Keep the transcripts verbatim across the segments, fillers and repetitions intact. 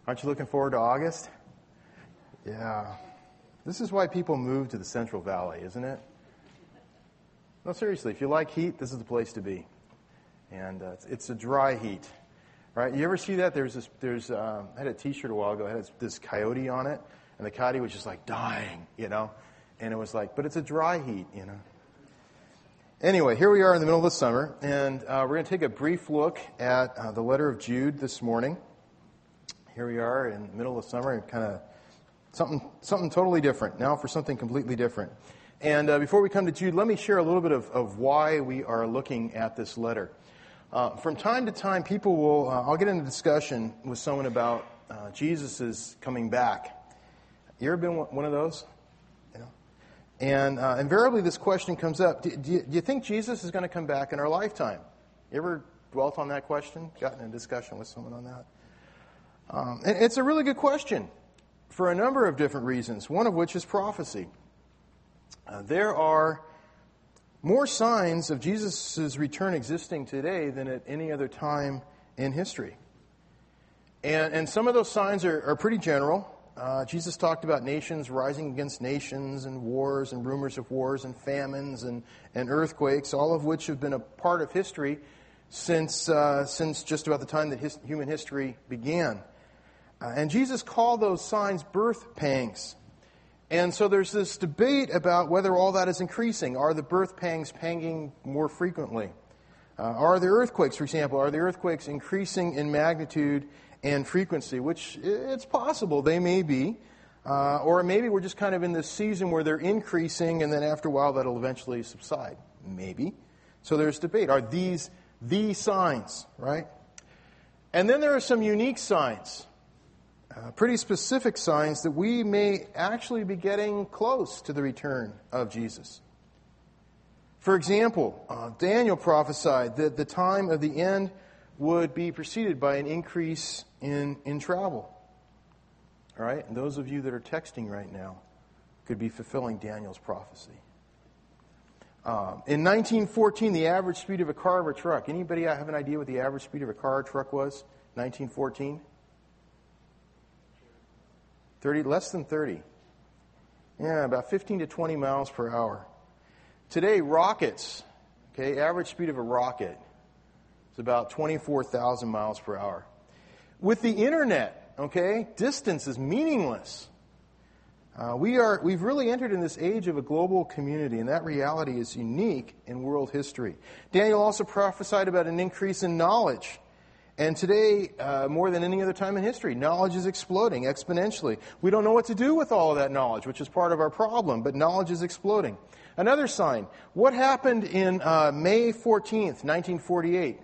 Aren't you looking forward to August? Yeah. This is why people move to the Central Valley, isn't it? No, seriously, if you like heat, this is the place to be. And uh, it's, it's a dry heat, right? You ever see that? There's this, there's, uh, I had a T-shirt a while ago, it had this coyote on it, and the coyote was just like dying, you know? And it was like, but it's a dry heat, you know? Anyway, here we are in the middle of the summer, and uh, we're going to take a brief look at uh, the letter of Jude this morning. Here we are in the middle of summer, and kind of something something totally different. Now for something completely different. And uh, before we come to Jude, let me share a little bit of, of why we are looking at this letter. Uh, from time to time, people will, uh, I'll get into a discussion with someone about uh, Jesus' coming back. You ever been one of those? You know? And uh, invariably this question comes up, do, do, you, do you think Jesus is going to come back in our lifetime? You ever dwelt on that question? Gotten in a discussion with someone on that? Um, and it's a really good question for a number of different reasons, one of which is prophecy. Uh, there are more signs of Jesus' return existing today than at any other time in history. And, and some of those signs are, are pretty general. Uh, Jesus talked about nations rising against nations and wars and rumors of wars and famines and, and earthquakes, all of which have been a part of history since, uh, since just about the time that his, human history began. Uh, and Jesus called those signs birth pangs. And so there's this debate about whether all that is increasing. Are the birth pangs panging more frequently? Uh, are the earthquakes, for example, are the earthquakes increasing in magnitude and frequency? Which it's possible they may be. Uh, or maybe we're just kind of in this season where they're increasing and then after a while that'll eventually subside. Maybe. So there's debate. Are these the signs, right? And then there are some unique signs. Uh, pretty specific signs that we may actually be getting close to the return of Jesus. For example, uh, Daniel prophesied that the time of the end would be preceded by an increase in, in travel. All right? And those of you that are texting right now could be fulfilling Daniel's prophecy. Um, in nineteen fourteen, the average speed of a car or a truck. Anybody have an idea what the average speed of a car or truck was? nineteen fourteen? thirty, less than thirty. Yeah, about fifteen to twenty miles per hour. Today, rockets, okay, average speed of a rocket is about twenty-four thousand miles per hour. With the internet, okay, distance is meaningless. Uh, we are, we've really entered in this age of a global community, and that reality is unique in world history. Daniel also prophesied about an increase in knowledge. And today, uh, more than any other time in history, knowledge is exploding exponentially. We don't know what to do with all of that knowledge, which is part of our problem, but knowledge is exploding. Another sign, what happened in uh, May fourteenth, nineteen forty-eight?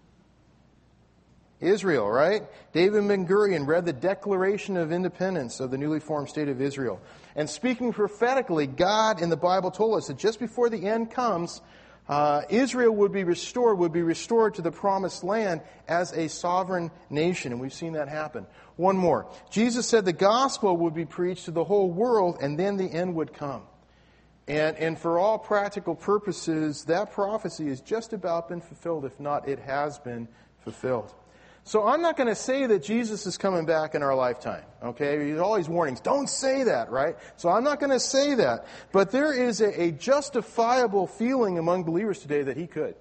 Israel, right? David Ben-Gurion read the Declaration of Independence of the newly formed state of Israel. And speaking prophetically, God in the Bible told us that just before the end comes, Uh, Israel would be restored, would be restored to the promised land as a sovereign nation. And we've seen that happen. One more. Jesus said the gospel would be preached to the whole world and then the end would come. And, and for all practical purposes, that prophecy has just about been fulfilled. If not, it has been fulfilled. So I'm not going to say that Jesus is coming back in our lifetime, okay? There's all these warnings. Don't say that, right? So I'm not going to say that. But there is a, a justifiable feeling among believers today that he could.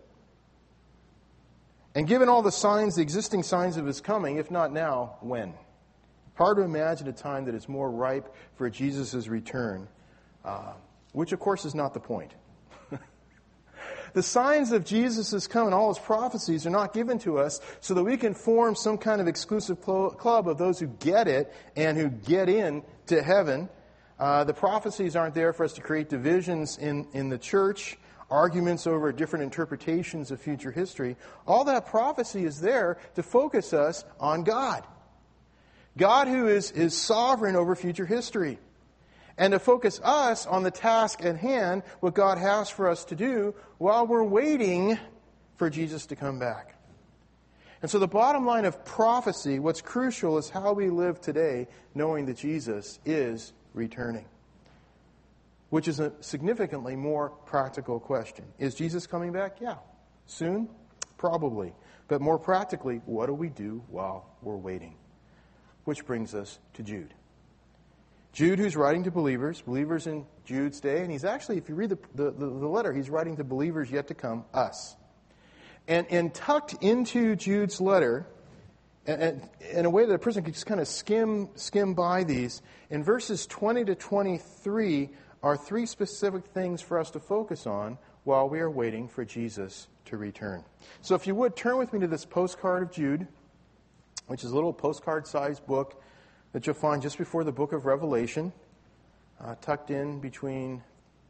And given all the signs, the existing signs of his coming, if not now, when? Hard to imagine a time that is more ripe for Jesus' return, uh, which of course is not the point. The signs of Jesus' coming, all his prophecies, are not given to us so that we can form some kind of exclusive club of those who get it and who get in to heaven. Uh, the prophecies aren't there for us to create divisions in, in the church, arguments over different interpretations of future history. All that prophecy is there to focus us on God. God who is, is sovereign over future history. And to focus us on the task at hand, what God has for us to do while we're waiting for Jesus to come back. And so the bottom line of prophecy, what's crucial is how we live today, knowing that Jesus is returning. Which is a significantly more practical question. Is Jesus coming back? Yeah. Soon? Probably. But more practically, what do we do while we're waiting? which brings us to Jude. Jude, who's writing to believers, believers in Jude's day, and he's actually, if you read the, the, the letter, he's writing to believers yet to come, us. And, and tucked into Jude's letter, and, and in a way that a person could just kind of skim skim by these, in verses twenty to twenty-three are three specific things for us to focus on while we are waiting for Jesus to return. So if you would, turn with me to this postcard of Jude, which is a little postcard-sized book that you'll find just before the book of Revelation, uh, tucked in between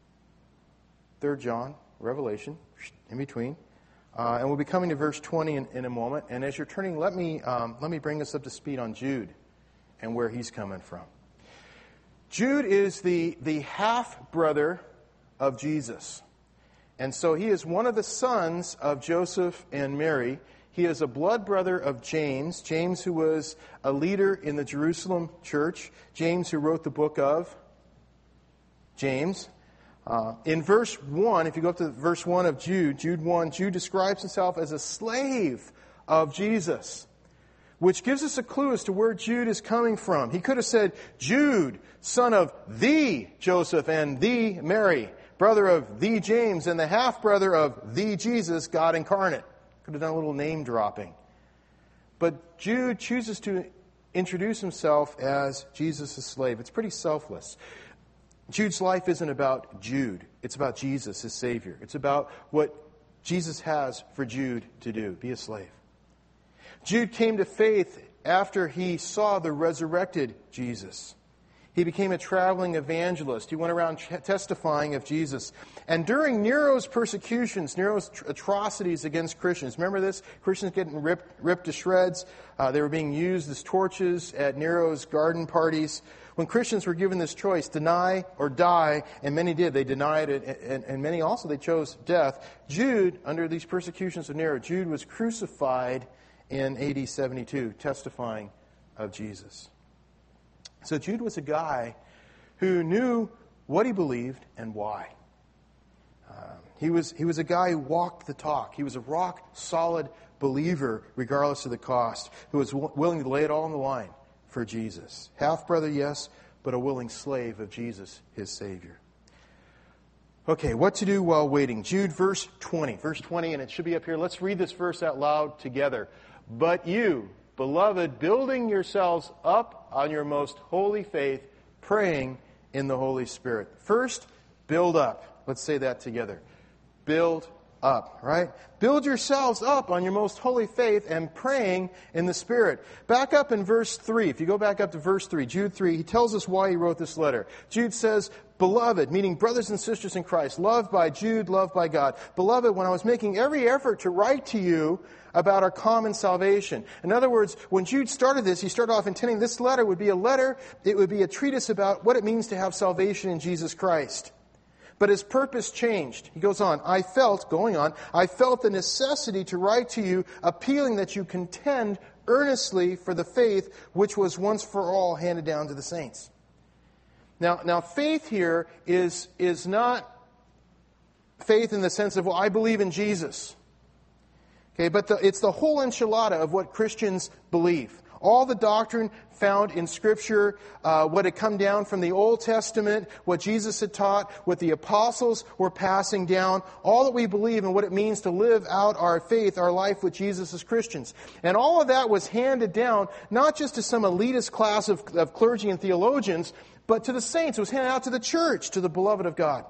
Third John, Revelation, in between. Uh, and we'll be coming to verse twenty in, in a moment. And as you're turning, let me um, let me bring us up to speed on Jude and where he's coming from. Jude is the, the half-brother of Jesus. And so he is one of the sons of Joseph and Mary. He is a blood brother of James. James, who was a leader in the Jerusalem church. James, who wrote the book of James. Uh, in verse one, if you go up to verse one of Jude, Jude one, Jude describes himself as a slave of Jesus, which gives us a clue as to where Jude is coming from. He could have said, Jude, son of the Joseph and the Mary, brother of the James and the half-brother of the Jesus, God incarnate. Could have done a little name dropping. But Jude chooses to introduce himself as Jesus' slave. It's pretty selfless. Jude's life isn't about Jude. It's about Jesus, his Savior. It's about what Jesus has for Jude to do, be a slave. Jude came to faith after he saw the resurrected Jesus. He became a traveling evangelist. He went around testifying of Jesus. And during Nero's persecutions, Nero's atrocities against Christians, remember this? Christians getting ripped, ripped to shreds. Uh, they were being used as torches at Nero's garden parties. When Christians were given this choice, deny or die, and many did, they denied it, and, and many also, they chose death. Jude, under these persecutions of Nero, Jude was crucified in A D seventy-two, testifying of Jesus. So Jude was a guy who knew what he believed and why. Um, he was he was a guy who walked the talk. He was a rock-solid believer, regardless of the cost, who was w- willing to lay it all on the line for Jesus. Half-brother, yes, but a willing slave of Jesus, his Savior. Okay, what to do while waiting? Jude, verse twenty. Verse twenty, and it should be up here. Let's read this verse out loud together. But you, beloved, building yourselves up on your most holy faith, praying in the Holy Spirit. First, build up. Let's say that together. Build up, right? Build yourselves up on your most holy faith and praying in the Spirit. Back up in verse three. If you go back up to verse three, Jude three, he tells us why he wrote this letter. Jude says, beloved, meaning brothers and sisters in Christ, loved by Jude, loved by God. Beloved, when I was making every effort to write to you about our common salvation. In other words, when Jude started this, he started off intending this letter would be a letter, it would be a treatise about what it means to have salvation in Jesus Christ. But his purpose changed. He goes on, I felt, going on, I felt the necessity to write to you, appealing that you contend earnestly for the faith which was once for all handed down to the saints. Now, now faith here is, is not faith in the sense of, well, I believe in Jesus. Okay, but the, it's the whole enchilada of what Christians believe. All the doctrine found in Scripture, uh, what had come down from the Old Testament, what Jesus had taught, what the apostles were passing down, all that we believe and what it means to live out our faith, our life with Jesus as Christians. And all of that was handed down, not just to some elitist class of, of clergy and theologians, but to the saints. It was handed out to the church, to the beloved of God.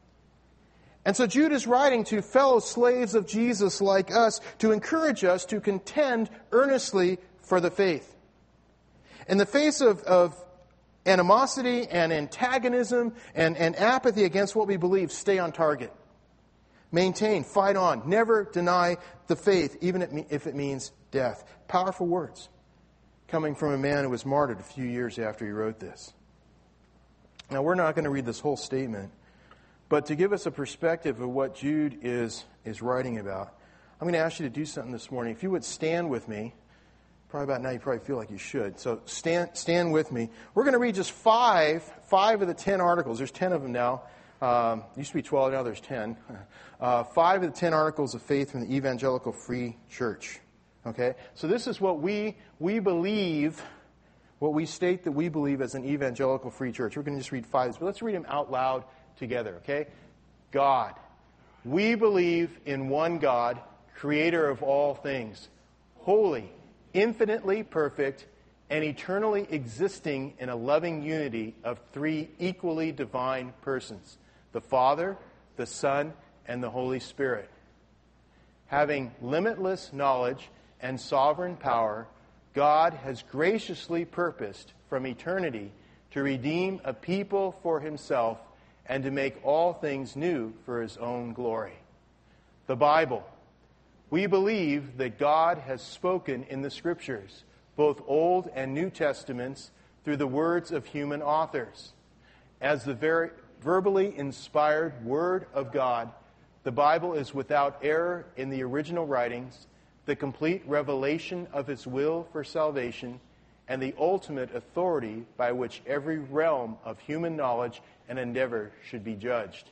And so Jude is writing to fellow slaves of Jesus like us to encourage us to contend earnestly for the faith. In the face of, of animosity and antagonism and, and apathy against what we believe, stay on target. Maintain, fight on, never deny the faith, even if it means death. Powerful words coming from a man who was martyred a few years after he wrote this. Now, we're not going to read this whole statement, but to give us a perspective of what Jude is, is writing about, I'm going to ask you to do something this morning. If you would stand with me. Probably about now you probably feel like you should. So stand stand with me. We're going to read just five, five of the ten articles. There's ten of them now. Um, used to be twelve, now there's ten. Uh, five of the ten articles of faith from the Evangelical Free Church. Okay? So this is what we we believe what we state that we believe as an evangelical free church. We're going to just read five, but let's read them out loud together, okay? God. We believe in one God, creator of all things, holy, infinitely perfect, and eternally existing in a loving unity of three equally divine persons, the Father, the Son, and the Holy Spirit. Having limitless knowledge and sovereign power, God has graciously purposed from eternity to redeem a people for himself and to make all things new for his own glory. The Bible. We believe that God has spoken in the Scriptures, both Old and New Testaments, through the words of human authors. As the very verbally inspired Word of God, the Bible is without error in the original writings, the complete revelation of His will for salvation, and the ultimate authority by which every realm of human knowledge and endeavor should be judged.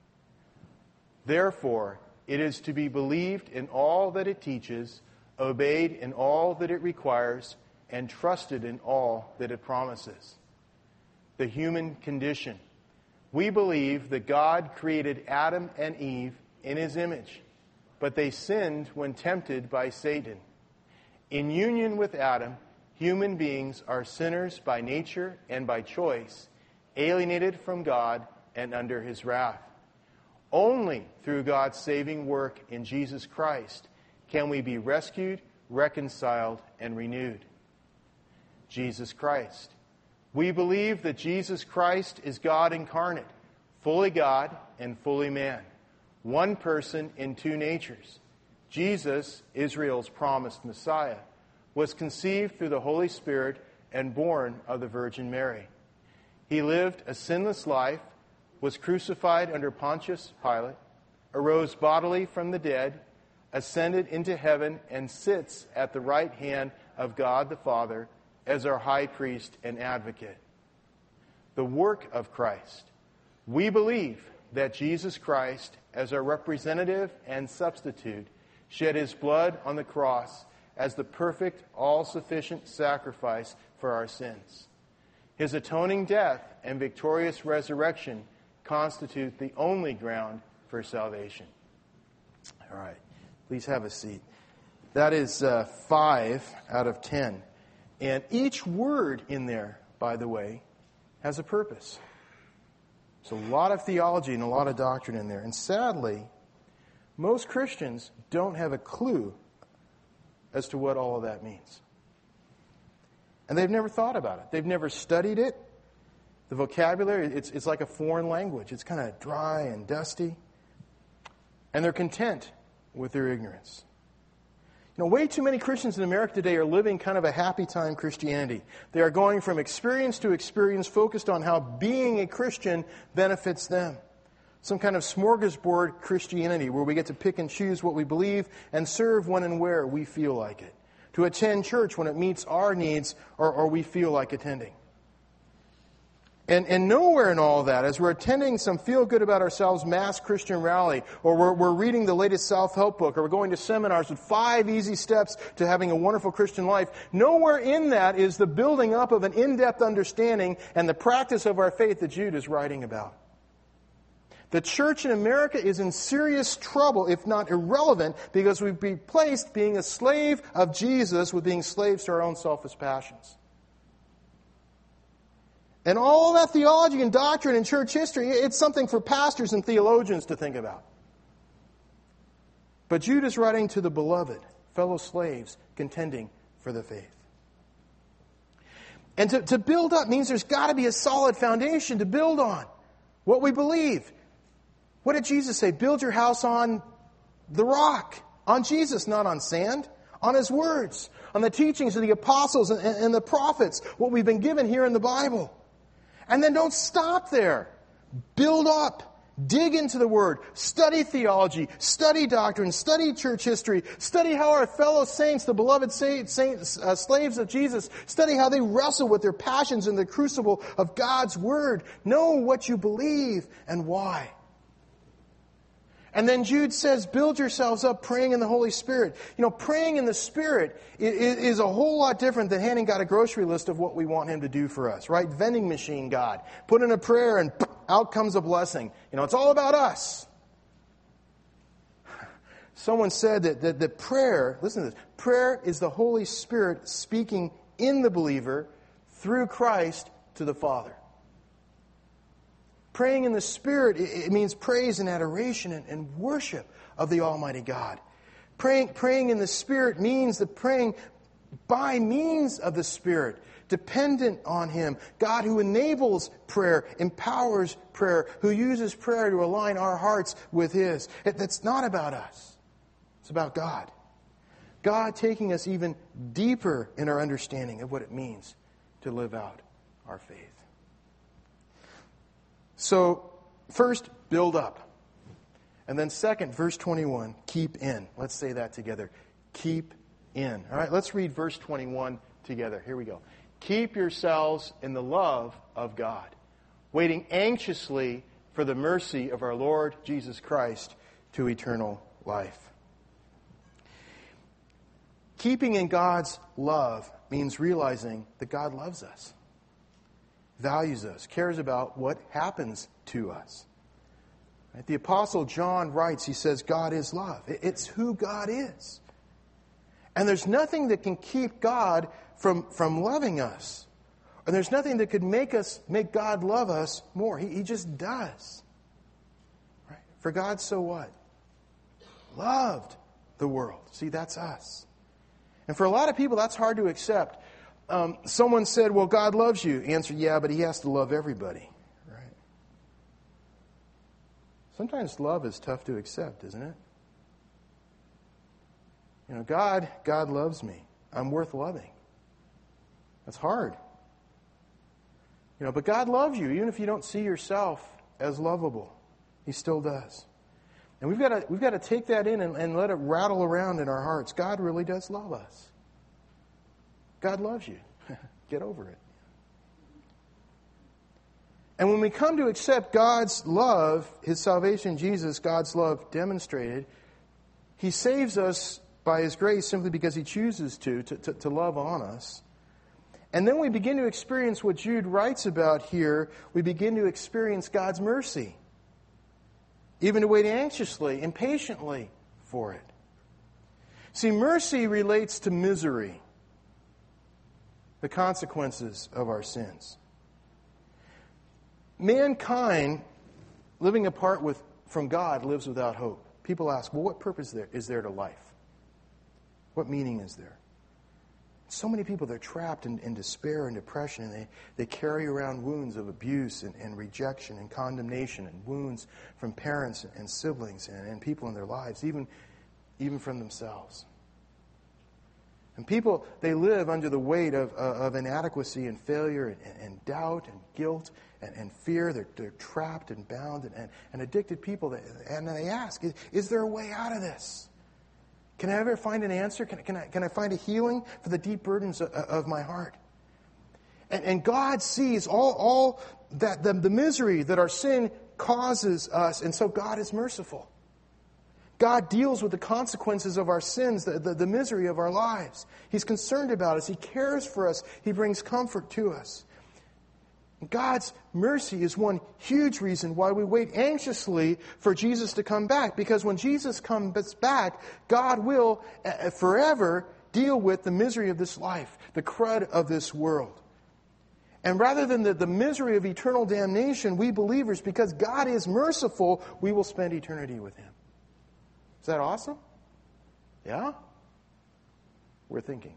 Therefore, it is to be believed in all that it teaches, obeyed in all that it requires, and trusted in all that it promises. The human condition. We believe that God created Adam and Eve in His image, but they sinned when tempted by Satan. In union with Adam, human beings are sinners by nature and by choice, alienated from God and under His wrath. Only through God's saving work in Jesus Christ can we be rescued, reconciled, and renewed. Jesus Christ. We believe that Jesus Christ is God incarnate, fully God and fully man, one person in two natures. Jesus, Israel's promised Messiah, was conceived through the Holy Spirit and born of the Virgin Mary. He lived a sinless life, was crucified under Pontius Pilate, arose bodily from the dead, ascended into heaven, and sits at the right hand of God the Father as our high priest and advocate. The work of Christ. We believe that Jesus Christ, as our representative and substitute, shed His blood on the cross as the perfect, all-sufficient sacrifice for our sins. His atoning death and victorious resurrection constitute the only ground for salvation. All right. Please have a seat. That is uh, five out of ten. And each word in there, by the way, has a purpose. There's a lot of theology and a lot of doctrine in there. And sadly, most Christians don't have a clue as to what all of that means. And they've never thought about it. They've never studied it. The vocabulary, it's, it's like a foreign language. It's kind of dry and dusty. And they're content with their ignorance. You know, way too many Christians in America today are living kind of a happy time Christianity. They are going from experience to experience, focused on how being a Christian benefits them. Some kind of smorgasbord Christianity where we get to pick and choose what we believe and serve when and where we feel like it. To attend church when it meets our needs or, or we feel like attending. And, and nowhere in all that, as we're attending some feel-good-about-ourselves mass Christian rally, or we're, we're reading the latest self-help book, or we're going to seminars with five easy steps to having a wonderful Christian life, nowhere in that is the building up of an in-depth understanding and the practice of our faith that Jude is writing about. The church in America is in serious trouble, if not irrelevant, because we've replaced being a slave of Jesus with being slaves to our own selfish passions. And all that theology and doctrine and church history, it's something for pastors and theologians to think about. But Jude is writing to the beloved, fellow slaves, contending for the faith. And to, to build up means there's got to be a solid foundation to build on. What we believe. What did Jesus say? Build your house on the rock. On Jesus, not on sand. On His words. On the teachings of the apostles and, and, and the prophets. What we've been given here in the Bible. And then don't stop there. Build up. Dig into the Word. Study theology. Study doctrine. Study church history. Study how our fellow saints, the beloved saints, uh, slaves of Jesus, study how they wrestle with their passions in the crucible of God's Word. Know what you believe and why. And then Jude says, build yourselves up praying in the Holy Spirit. You know, praying in the Spirit is, is a whole lot different than handing God a grocery list of what we want Him to do for us, right? Vending machine God. Put in a prayer and out comes a blessing. You know, it's all about us. Someone said that, that, that prayer, listen to this, prayer is the Holy Spirit speaking in the believer through Christ to the Father. Praying in the Spirit, it means praise and adoration and, and worship of the Almighty God. Praying, praying in the Spirit means that praying by means of the Spirit, dependent on Him. God who enables prayer, empowers prayer, who uses prayer to align our hearts with His. It, that's not about us. It's about God. God taking us even deeper in our understanding of what it means to live out our faith. So, first, build up. And then second, verse twenty-one, keep in. Let's say that together. Keep in. All right, let's read verse twenty-one together. Here we go. Keep yourselves in the love of God, waiting anxiously for the mercy of our Lord Jesus Christ to eternal life. Keeping in God's love means realizing that God loves us, values us, cares about what happens to us. Right? The Apostle John writes, he says, God is love. It's who God is. And there's nothing that can keep God from, from loving us. And there's nothing that could make us make God love us more. He, he just does. Right? For God so what? Loved the world. See, that's us. And for a lot of people, that's hard to accept. Um, someone said, well, God loves you. Answer, yeah, but He has to love everybody. Right? Sometimes love is tough to accept, isn't it? You know, God, God loves me. I'm worth loving. That's hard. You know, but God loves you, even if you don't see yourself as lovable. He still does. And we've got to we've got to take that in and, and let it rattle around in our hearts. God really does love us. God loves you. Get over it. And when we come to accept God's love, His salvation, Jesus, God's love demonstrated, He saves us by His grace simply because He chooses to, to, to, to love on us. And then we begin to experience what Jude writes about here. We begin to experience God's mercy. Even to wait anxiously, impatiently for it. See, mercy relates to misery, the consequences of our sins. Mankind, living apart with, from God, lives without hope. People ask, well, what purpose there is there to life? What meaning is there? So many people, they're trapped in, in despair and depression, and they, they carry around wounds of abuse and, and rejection and condemnation and wounds from parents and siblings and, and people in their lives, even, even from themselves. And people, they live under the weight of, uh, of inadequacy and failure and, and doubt and guilt and, and fear. They're, they're trapped and bound and, and, and addicted people. That, and they ask, is, is there a way out of this? Can I ever find an answer? Can, can, I, can I find a healing for the deep burdens of, of my heart? And, and God sees all, all that the, the misery that our sin causes us, and so God is merciful. God deals with the consequences of our sins, the, the, the misery of our lives. He's concerned about us. He cares for us. He brings comfort to us. God's mercy is one huge reason why we wait anxiously for Jesus to come back. Because when Jesus comes back, God will uh, forever deal with the misery of this life, the crud of this world. And rather than the, the misery of eternal damnation, we believers, because God is merciful, we will spend eternity with Him. Is that awesome? Yeah? We're thinking.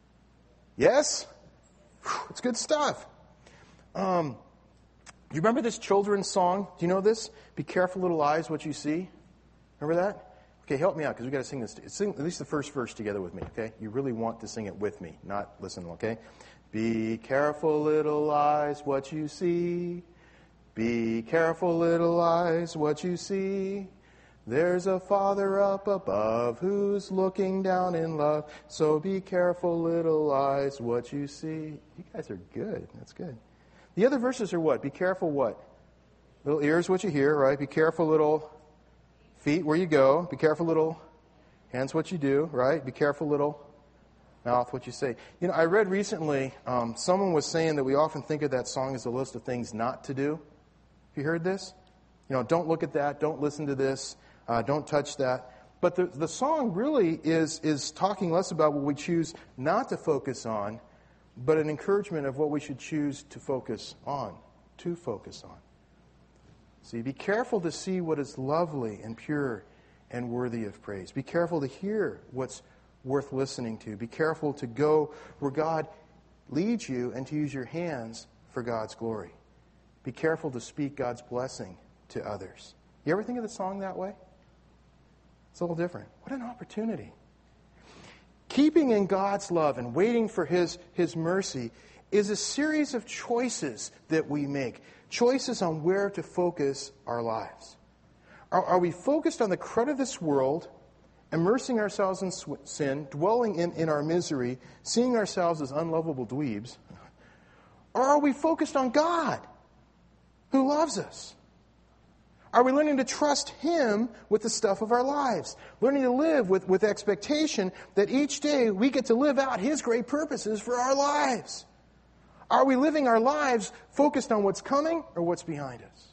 Yes? Whew, it's good stuff. Um, do you remember this children's song? Do you know this? Be careful, little eyes, what you see. Remember that? Okay, help me out, because we've got to sing this. Sing at least the first verse together with me, okay? You really want to sing it with me, not listen, okay? Be careful, little eyes, what you see. Be careful, little eyes, what you see. There's a Father up above who's looking down in love. So be careful, little eyes, what you see. You guys are good. That's good. The other verses are what? Be careful what? Little ears, what you hear, right? Be careful, little Feet, where you go. Be careful, little. Hands, what you do, right? Be careful, little. Mouth, what you say. You know, I read recently, um, someone was saying that we often think of that song as a list of things not to do. Have you heard this? You know, don't look at that. Don't listen to this. Uh, don't touch that. But the, the song really is, is talking less about what we choose not to focus on, but an encouragement of what we should choose to focus on, to focus on. See, be careful to see what is lovely and pure and worthy of praise. Be careful to hear what's worth listening to. Be careful to go where God leads you and to use your hands for God's glory. Be careful to speak God's blessing to others. You ever think of the song that way? It's a little different. What an opportunity. Keeping in God's love and waiting for His, His mercy is a series of choices that we make. Choices on where to focus our lives. Are, are we focused on the crud of this world, immersing ourselves in sin, dwelling in, in our misery, seeing ourselves as unlovable dweebs? Or are we focused on God, who loves us? Are we learning to trust Him with the stuff of our lives? Learning to live with, with expectation that each day we get to live out His great purposes for our lives? Are we living our lives focused on what's coming or what's behind us?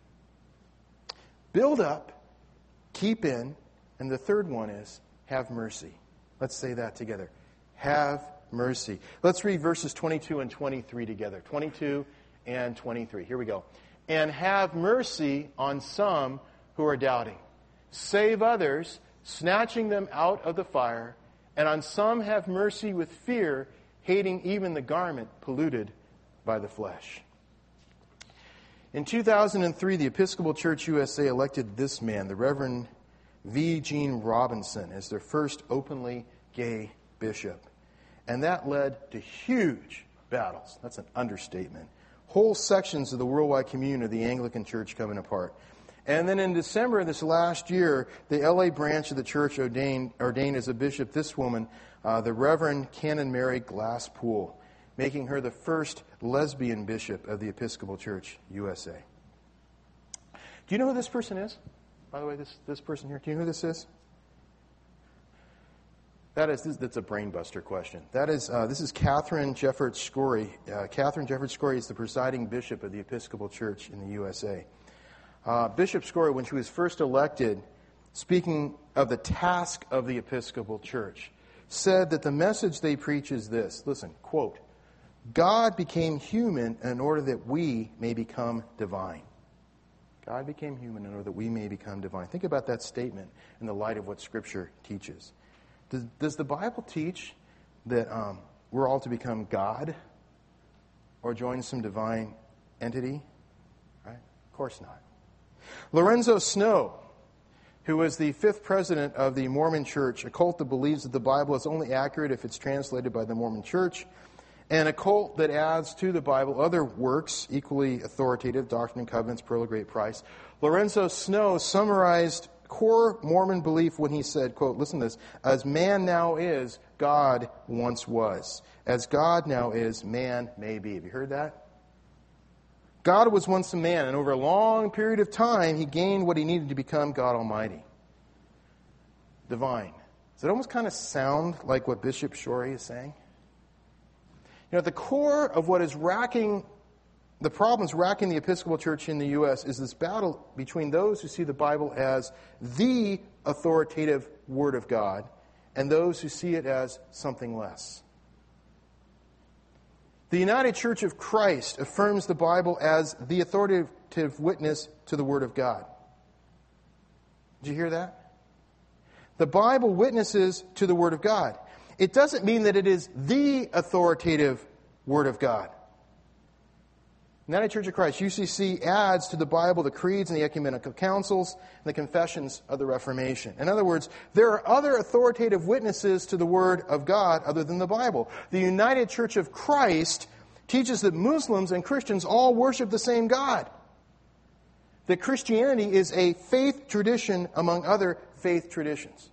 Build up, keep in, and the third one is have mercy. Let's say that together. Have mercy. Let's read verses twenty-two and twenty-three together. twenty-two and twenty-three. Here we go. And have mercy on some who are doubting. Save others, snatching them out of the fire. And on some have mercy with fear, hating even the garment polluted by the flesh. In two thousand three, the Episcopal Church U S A elected this man, the Reverend V. Gene Robinson, as their first openly gay bishop. And that led to huge battles. That's an understatement. Whole sections of the worldwide communion of the Anglican Church coming apart. And then in December of this last year, the L A branch of the church ordained, ordained as a bishop this woman, uh, the Reverend Canon Mary Glasspool, making her the first lesbian bishop of the Episcopal Church U S A. Do you know who this person is? By the way, this, this person here, do you know who this is? That is, this, that's a brain buster question. That is, uh, this is Catherine Jefferts Schori. Uh, Catherine Jefferts Schori is the presiding bishop of the Episcopal Church in the U S A. Uh, Bishop Schori, when she was first elected, speaking of the task of the Episcopal Church, said that the message they preach is this. Listen, quote, God became human in order that we may become divine. God became human in order that we may become divine. Think about that statement in the light of what Scripture teaches. Does, does the Bible teach that um, we're all to become God or join some divine entity? Right? Of course not. Lorenzo Snow, who was the fifth president of the Mormon Church, a cult that believes that the Bible is only accurate if it's translated by the Mormon Church, and a cult that adds to the Bible other works equally authoritative, Doctrine and Covenants, Pearl of Great Price. Lorenzo Snow summarized core Mormon belief when he said, quote, listen to this, as man now is, God once was. As God now is, man may be. Have you heard that? God was once a man, and over a long period of time, he gained what he needed to become God Almighty. Divine. Does it almost kind of sound like what Bishop Schori is saying? You know, at the core of what is racking, the problems racking the Episcopal Church in the U S is this battle between those who see the Bible as the authoritative Word of God and those who see it as something less. The United Church of Christ affirms the Bible as the authoritative witness to the Word of God. Did you hear that? The Bible witnesses to the Word of God. It doesn't mean that it is the authoritative Word of God. United Church of Christ, U C C, adds to the Bible the creeds and the ecumenical councils and the confessions of the Reformation. In other words, there are other authoritative witnesses to the Word of God other than the Bible. The United Church of Christ teaches that Muslims and Christians all worship the same God. That Christianity is a faith tradition among other faith traditions.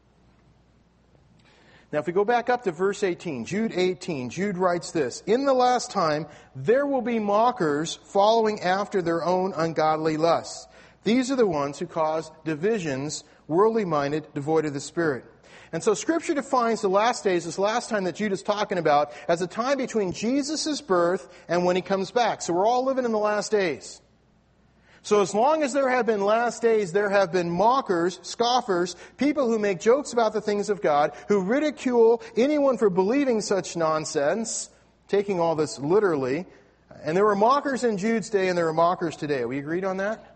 Now, if we go back up to verse eighteen, Jude eighteen, Jude writes this, in the last time there will be mockers following after their own ungodly lusts. These are the ones who cause divisions, worldly-minded, devoid of the Spirit. And so Scripture defines the last days, this last time that Jude is talking about, as a time between Jesus' birth and when He comes back. So we're all living in the last days. So as long as there have been last days, there have been mockers, scoffers, people who make jokes about the things of God, who ridicule anyone for believing such nonsense, taking all this literally. And there were mockers in Jude's day and there are mockers today. Are we agreed on that?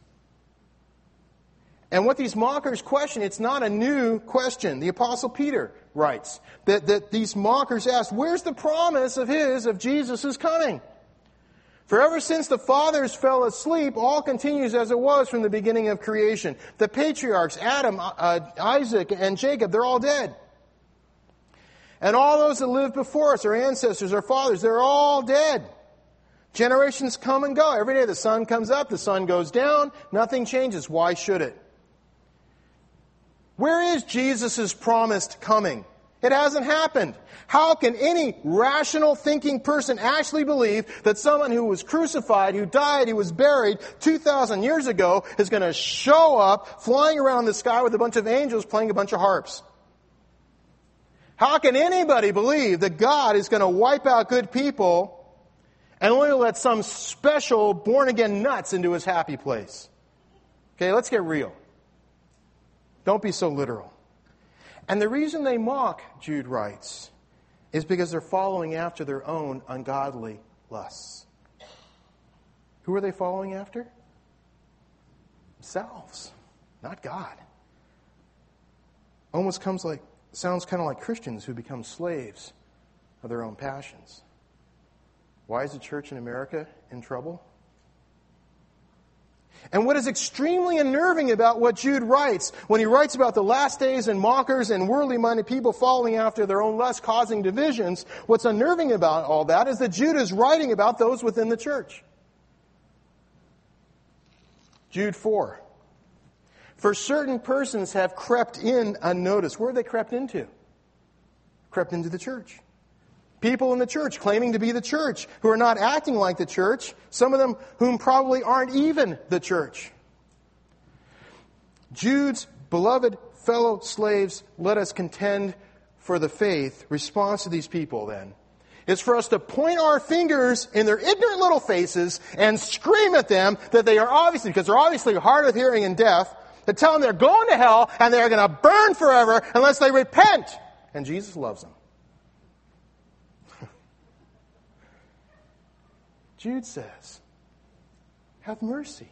And what these mockers question, it's not a new question. The Apostle Peter writes that, that these mockers asked, where's the promise of His, of Jesus' coming? For ever since the fathers fell asleep, all continues as it was from the beginning of creation. The patriarchs, Adam, uh, Isaac, and Jacob, they're all dead. And all those that lived before us, our ancestors, our fathers, they're all dead. Generations come and go. Every day the sun comes up, the sun goes down, nothing changes. Why should it? Where is Jesus' promised coming? It hasn't happened. How can any rational thinking person actually believe that someone who was crucified, who died, who was buried two thousand years ago is going to show up flying around the sky with a bunch of angels playing a bunch of harps? How can anybody believe that God is going to wipe out good people and only let some special born-again nuts into His happy place? Okay, let's get real. Don't be so literal. And the reason they mock, Jude writes, is because they're following after their own ungodly lusts. Who are they following after? Themselves, not God. Almost comes like, sounds kind of like Christians who become slaves of their own passions. Why is the church in America in trouble? And what is extremely unnerving about what Jude writes, when he writes about the last days and mockers and worldly-minded people following after their own lust, causing divisions, what's unnerving about all that is that Jude is writing about those within the church. Jude four. For certain persons have crept in unnoticed. Where have they crept into? Crept into the church. People in the church claiming to be the church who are not acting like the church, some of them whom probably aren't even the church. Jude's beloved fellow slaves, let us contend for the faith, response to these people then is for us to point our fingers in their ignorant little faces and scream at them that they are obviously, because they're obviously hard of hearing and deaf, to tell them they're going to hell and they're going to burn forever unless they repent. And Jesus loves them. Jude says, have mercy.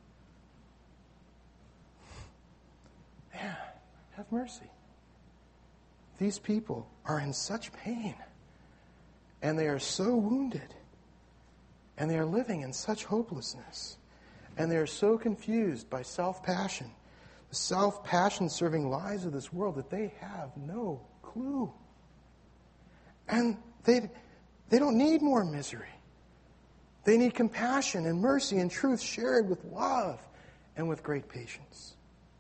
Man, have mercy. These people are in such pain, and they are so wounded, and they are living in such hopelessness, and they are so confused by self-passion, the self-passion serving lies of this world, that they have no clue. And they, they don't need more misery. They need compassion and mercy and truth shared with love and with great patience.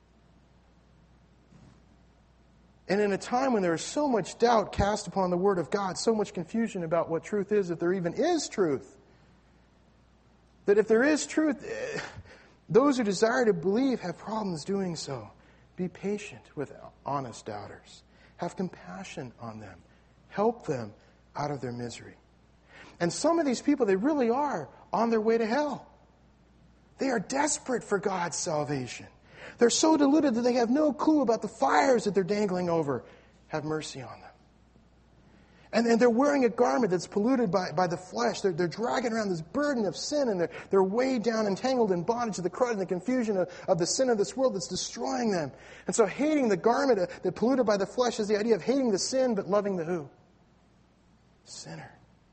And in a time when there is so much doubt cast upon the Word of God, so much confusion about what truth is, if there even is truth, that if there is truth, those who desire to believe have problems doing so. Be patient with honest doubters. Have compassion on them. Help them out of their misery. And some of these people, they really are on their way to hell. They are desperate for God's salvation. They're so deluded that they have no clue about the fires that they're dangling over. Have mercy on them. And, and they're wearing a garment that's polluted by, by the flesh. They're, they're dragging around this burden of sin, and they're, they're weighed down and tangled in bondage of the crud and the confusion of, of the sin of this world that's destroying them. And so hating the garment uh, that polluted by the flesh is the idea of hating the sin but loving the who? Sinner.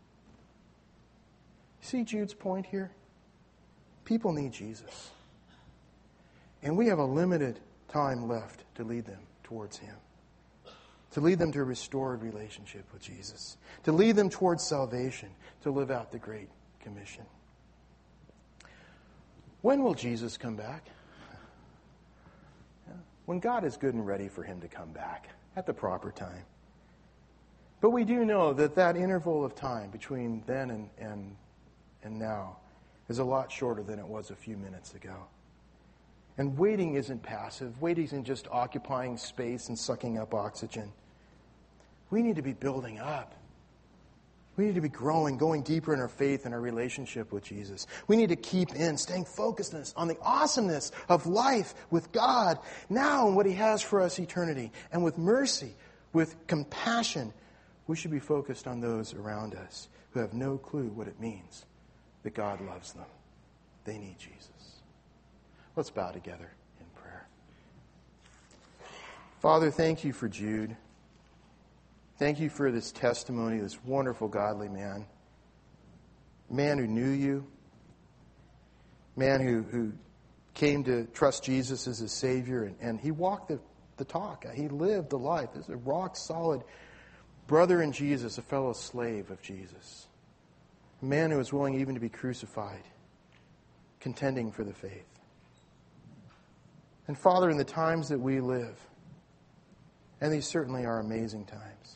See Jude's point here? People need Jesus. And we have a limited time left to lead them towards Him. To lead them to a restored relationship with Jesus. To lead them towards salvation. To live out the Great Commission. When will Jesus come back? When God is good and ready for Him to come back. At the proper time. But we do know that that interval of time between then and, and, and now is a lot shorter than it was a few minutes ago. And waiting isn't passive. Waiting isn't just occupying space and sucking up oxygen. We need to be building up. We need to be growing, going deeper in our faith and our relationship with Jesus. We need to keep in, staying focused on the awesomeness of life with God now and what He has for us eternity. And with mercy, with compassion, we should be focused on those around us who have no clue what it means that God loves them. They need Jesus. Let's bow together in prayer. Father, thank you for Jude. Thank you for this testimony, this wonderful, godly man. Man who knew you. Man who, who came to trust Jesus as his Savior. And, and he walked the, the talk. He lived the life. This is a rock-solid brother in Jesus, a fellow slave of Jesus. A man who was willing even to be crucified, contending for the faith. And Father, in the times that we live, and these certainly are amazing times,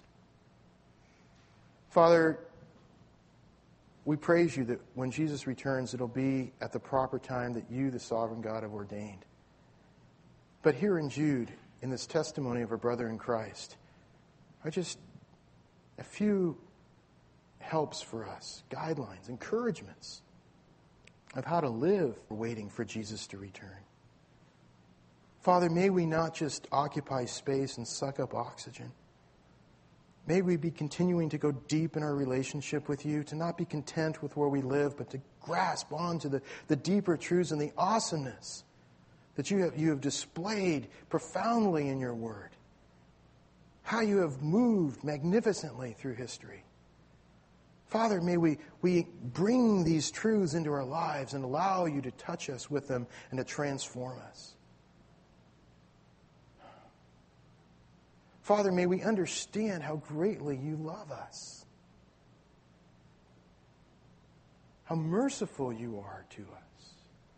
Father, we praise you that when Jesus returns, it'll be at the proper time that you, the sovereign God, have ordained. But here in Jude, in this testimony of a brother in Christ, are just a few helps for us, guidelines, encouragements of how to live waiting for Jesus to return. Father, may we not just occupy space and suck up oxygen. May we be continuing to go deep in our relationship with you, to not be content with where we live, but to grasp onto the, the deeper truths and the awesomeness that you have, you have displayed profoundly in your word. How you have moved magnificently through history. Father, may we, we bring these truths into our lives and allow you to touch us with them and to transform us. Father, may we understand how greatly you love us. How merciful you are to us.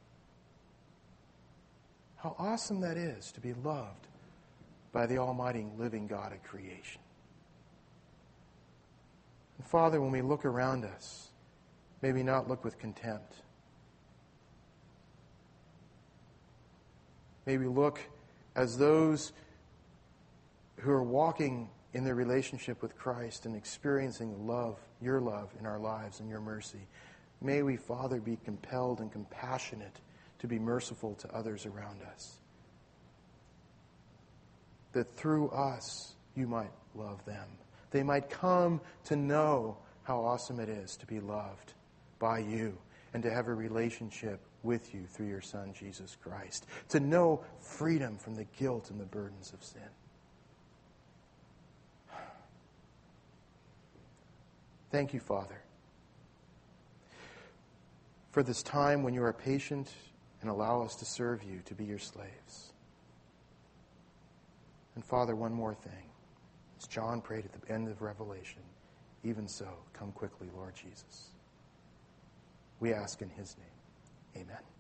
How awesome that is to be loved by the almighty living God of creation. And Father, when we look around us, may we not look with contempt. May we look as those who are walking in their relationship with Christ and experiencing love, your love in our lives and your mercy. May we, Father, be compelled and compassionate to be merciful to others around us. That through us, you might love them. They might come to know how awesome it is to be loved by you and to have a relationship with you through your Son, Jesus Christ. To know freedom from the guilt and the burdens of sin. Thank you, Father, for this time when you are patient and allow us to serve you, to be your slaves. And Father, one more thing. As John prayed at the end of Revelation, even so, come quickly, Lord Jesus. We ask in his name. Amen.